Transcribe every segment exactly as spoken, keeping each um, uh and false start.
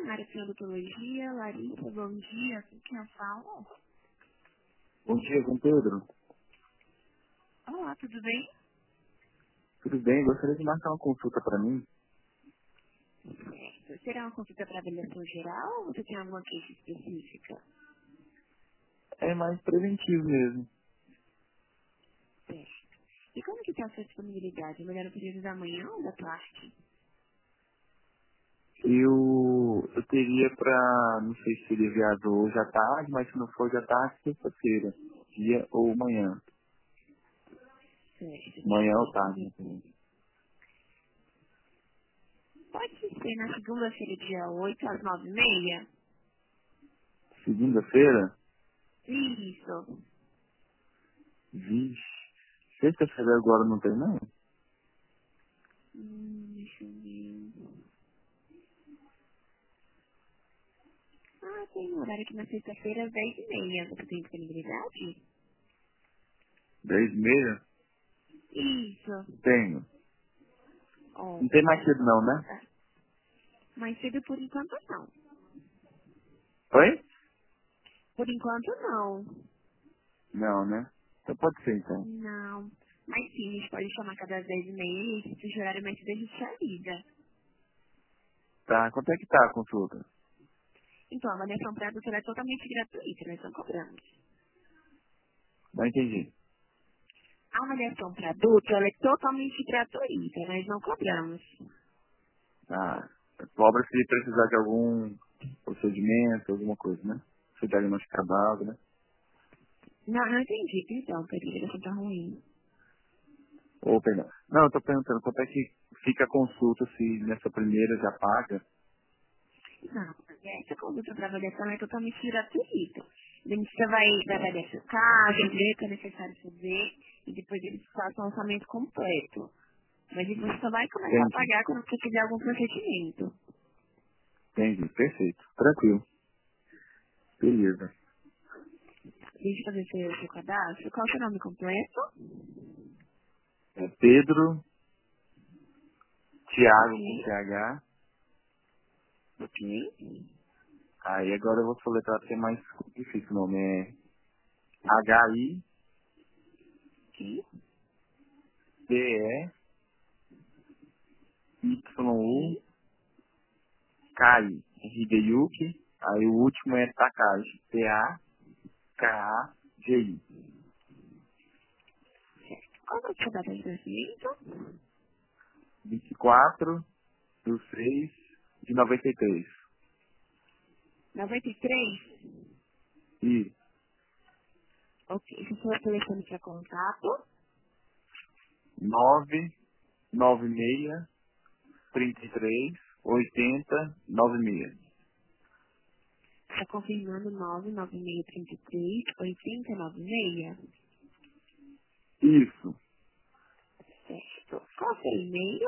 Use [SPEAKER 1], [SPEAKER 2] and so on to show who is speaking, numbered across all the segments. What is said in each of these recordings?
[SPEAKER 1] na área de odontologia. Larissa, bom dia. Com quem eu falo?
[SPEAKER 2] Bom dia, com Pedro.
[SPEAKER 1] Olá, tudo bem?
[SPEAKER 2] Tudo bem? Gostaria de marcar uma consulta para mim.
[SPEAKER 1] Certo. Será uma consulta para avaliação geral ou você tem alguma queixa específica?
[SPEAKER 2] É mais preventivo mesmo.
[SPEAKER 1] Certo. E como que está a sua disponibilidade? É melhor o período da manhã ou da tarde?
[SPEAKER 2] Eu, eu teria para, não sei se seria viado hoje à tarde, mas se não for hoje à tarde, sexta-feira. Dia ou manhã.
[SPEAKER 1] Certo, deixa eu
[SPEAKER 2] Manhã
[SPEAKER 1] ver
[SPEAKER 2] ou tarde,
[SPEAKER 1] aqui.
[SPEAKER 2] assim.
[SPEAKER 1] Pode ser na segunda-feira, dia oito às nove e meia?
[SPEAKER 2] Segunda-feira?
[SPEAKER 1] Isso.
[SPEAKER 2] Vixe. Sexta-feira agora não tem, não?
[SPEAKER 1] Hum, deixa eu ver. Ah, tem um horário aqui na sexta-feira às dez e meia. Você tem disponibilidade?
[SPEAKER 2] Dez e meia?
[SPEAKER 1] Isso.
[SPEAKER 2] Tenho. Não tem mais
[SPEAKER 1] Ótimo.
[SPEAKER 2] cedo não, né?
[SPEAKER 1] Tá. Mais cedo por enquanto não.
[SPEAKER 2] Oi?
[SPEAKER 1] Por enquanto não.
[SPEAKER 2] Não, né? Então pode ser, então.
[SPEAKER 1] Não. Mas sim, a gente pode chamar cada dez e meia e se esse horário mais cedo a gente avisa.
[SPEAKER 2] Tá, quanto é que tá a consulta?
[SPEAKER 1] Então, a avaliação para a doutora é totalmente gratuita, nós não cobramos.
[SPEAKER 2] Não entendi.
[SPEAKER 1] A avaliação para adulto, ela é totalmente gratuita, nós não cobramos.
[SPEAKER 2] Ah, cobra se precisar de algum procedimento, alguma coisa, né? Se diagnosticar algo, né?
[SPEAKER 1] Não, não entendi, então, porque a ligação tá ruim.
[SPEAKER 2] Ou, perdão. Não, eu tô perguntando quanto é que fica a consulta se nessa primeira já paga.
[SPEAKER 1] Não, essa conduta para avaliação é totalmente gratuita. O dentista vai, vai avaliar seu caso, ver o que é necessário fazer e depois eles passam o orçamento completo. Mas isso você só vai começar a
[SPEAKER 2] Entendi,
[SPEAKER 1] pagar quando você fizer algum procedimento.
[SPEAKER 2] entendi. Perfeito. Tranquilo. Beleza.
[SPEAKER 1] Deixa eu fazer seu, seu cadastro. Qual é o seu nome completo?
[SPEAKER 2] É Pedro, Thiago com
[SPEAKER 1] Ok,
[SPEAKER 2] T H.
[SPEAKER 1] ok,
[SPEAKER 2] Aí agora eu vou soletrar porque é mais difícil o nome. É
[SPEAKER 1] ok, ok.
[SPEAKER 2] H-I-D-E-Y-U-K-I. Hideyuki. Aí o último é Takagi. T-A-K-A-G-I.
[SPEAKER 1] Qual é a sua data de nascimento?
[SPEAKER 2] vinte e quatro do seis de noventa e três.
[SPEAKER 1] noventa e três?
[SPEAKER 2] E
[SPEAKER 1] Ok, esse é o seu telefone para contato.
[SPEAKER 2] nove nove seis trinta e três oitenta noventa e seis.
[SPEAKER 1] Está confirmando nove nove seis três três oito zero nove seis.
[SPEAKER 2] Isso.
[SPEAKER 1] Certo. Qual é o seu e-mail?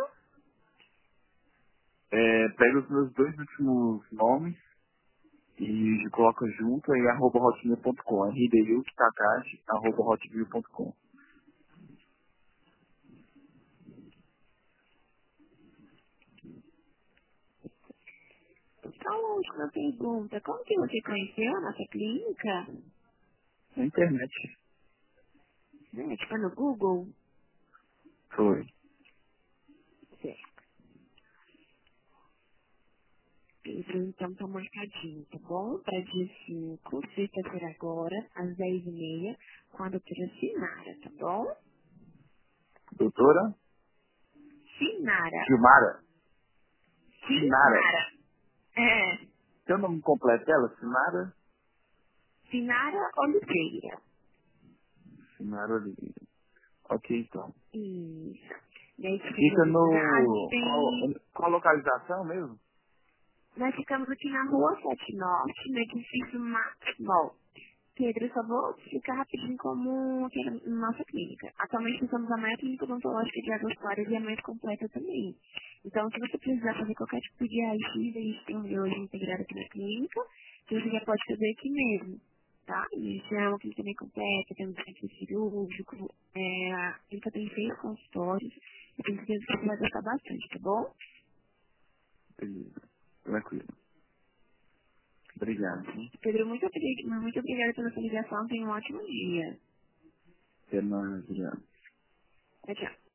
[SPEAKER 2] É, pega os meus dois últimos nomes e coloca junto e arroba hotmail ponto com. É hideyuki takashi arroba hotmail ponto com.
[SPEAKER 1] Só uma última pergunta. Como que você conheceu a nossa clínica?
[SPEAKER 2] Na internet.
[SPEAKER 1] Né? Tipo no Google?
[SPEAKER 2] Foi.
[SPEAKER 1] Certo. Pedro, então tá marcadinho, tá bom? Para dia cinco, sexta-feira agora, às dez e meia, com a doutora Sinara, tá bom?
[SPEAKER 2] Doutora
[SPEAKER 1] Sinara.
[SPEAKER 2] Silmara. Sinara.
[SPEAKER 1] Sinara. É.
[SPEAKER 2] Seu nome completo dela? Sinara?
[SPEAKER 1] Sinara Oliveira.
[SPEAKER 2] Sinara Oliveira. Ok, então.
[SPEAKER 1] Isso. Daí fica dia
[SPEAKER 2] Fica
[SPEAKER 1] dos
[SPEAKER 2] no... Qual,
[SPEAKER 1] Tem...
[SPEAKER 2] qual localização mesmo?
[SPEAKER 1] Nós ficamos aqui na rua sete Norte, no edifício Max Mall. Pedro, eu só vou explicar rapidinho como que é a nossa clínica. Atualmente nós somos a maior clínica odontológica de Águas Claras e a mais completa também. Então, se você precisar fazer qualquer tipo de raio-x, a gente tem um hoje integrado aqui na clínica, que você já pode fazer aqui mesmo, tá? E a gente é uma clínica bem completa, temos centro cirúrgico, é, a clínica tem seis consultórios, eu tenho certeza que você vai gostar bastante, tá bom?
[SPEAKER 2] Beleza. Tranquilo. Obrigado. Hein?
[SPEAKER 1] Pedro, muito, obri- muito obrigada pela sua ligação. Tenha um ótimo dia.
[SPEAKER 2] Até mais. Obrigado.
[SPEAKER 1] Tchau, tchau.